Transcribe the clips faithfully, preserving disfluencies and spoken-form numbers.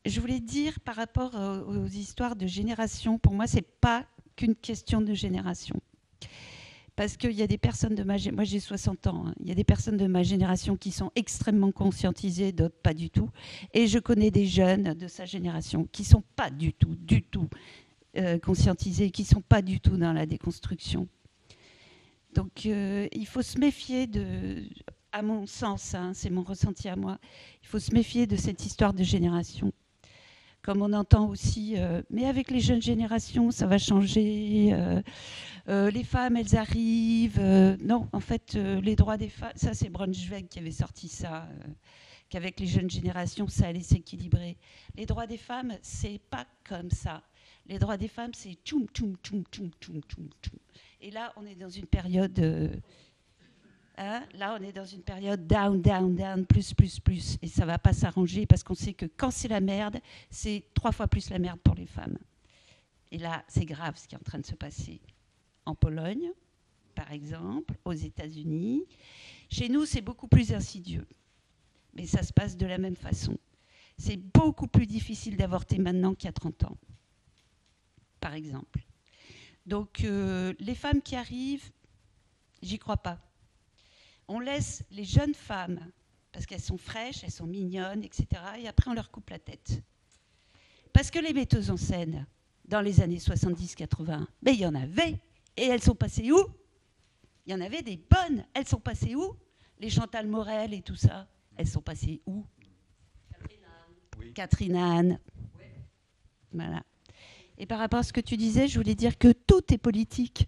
je voulais dire par rapport aux, aux histoires de génération, pour moi, c'est pas qu'une question de génération. Parce qu'il y a des personnes de ma génération, moi j'ai soixante ans, hein, il y a des personnes de ma génération qui sont extrêmement conscientisées, d'autres pas du tout. Et je connais des jeunes de sa génération qui sont pas du tout, du tout euh, conscientisés, qui sont pas du tout dans la déconstruction. Donc euh, il faut se méfier de, à mon sens, hein, c'est mon ressenti à moi, il faut se méfier de cette histoire de génération. Comme on entend aussi, euh, mais avec les jeunes générations, ça va changer. Euh, euh, les femmes, elles arrivent. Euh, non, en fait, euh, les droits des femmes, ça c'est Braunschweig qui avait sorti ça, euh, qu'avec les jeunes générations, ça allait s'équilibrer. Les droits des femmes, c'est pas comme ça. Les droits des femmes, c'est tchoum, tchoum, tchoum, tchoum, tchoum, tchoum, tchoum. Et là, on est dans une période... Euh, Hein, là, on est dans une période down, down, down, plus, plus, plus. Et ça ne va pas s'arranger parce qu'on sait que quand c'est la merde, c'est trois fois plus la merde pour les femmes. Et là, c'est grave ce qui est en train de se passer en Pologne, par exemple, aux États-Unis. Chez nous, c'est beaucoup plus insidieux. Mais ça se passe de la même façon. C'est beaucoup plus difficile d'avorter maintenant qu'il y a trente ans, par exemple. Donc, euh, les femmes qui arrivent, j'y crois pas. On laisse les jeunes femmes, parce qu'elles sont fraîches, elles sont mignonnes, et cetera. Et après, on leur coupe la tête. Parce que les metteuses en scène, dans les années soixante-dix quatre-vingts, ben, il y en avait. Et elles sont passées où? Il y en avait des bonnes. Elles sont passées où? Les Chantal Morel et tout ça. Elles sont passées où? Catherine Anne. Oui. Catherine Anne. Oui. Voilà. Et par rapport à ce que tu disais, je voulais dire que tout est politique.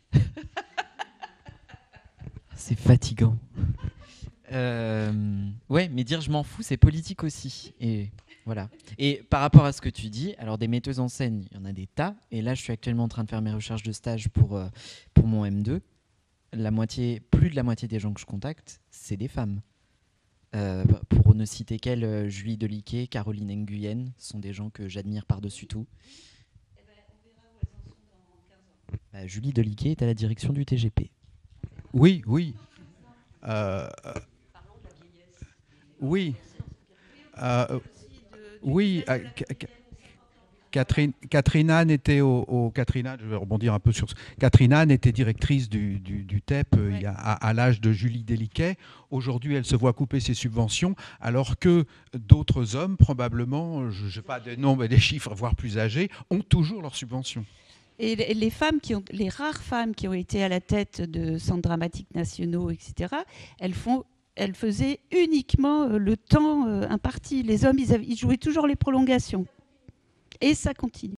C'est fatigant. Euh, ouais, mais dire je m'en fous, c'est politique aussi. Et voilà. Et par rapport à ce que tu dis, alors des metteuses en scène, il y en a des tas. Et là, je suis actuellement en train de faire mes recherches de stage pour, euh, pour mon M deux. La moitié, plus de la moitié des gens que je contacte, c'est des femmes. Euh, pour ne citer qu'elles, euh, Julie Deliquet, Caroline Nguyen, sont des gens que j'admire par-dessus tout. Eh ben, on verra où elles en sont dans quinze ans. Bah, Julie Deliquet est à la direction du T G P. Oui, oui. Euh, oui. Euh, oui. Euh, Catherine, Catherine Anne était au, au Catherine Anne, je vais rebondir un peu sur ce. Catherine Anne était directrice du, du, du T E P euh, ouais. il y a, à, à l'âge de Julie Deliquet. Aujourd'hui, elle se voit couper ses subventions, alors que d'autres hommes, probablement, je n'ai pas des nombres et des chiffres, voire plus âgés, ont toujours leurs subventions. Et les femmes qui ont, les rares femmes qui ont été à la tête de centres dramatiques nationaux, et cetera, elles font, elles faisaient uniquement le temps imparti. Les hommes, ils, avaient, ils jouaient toujours les prolongations. Et ça continue.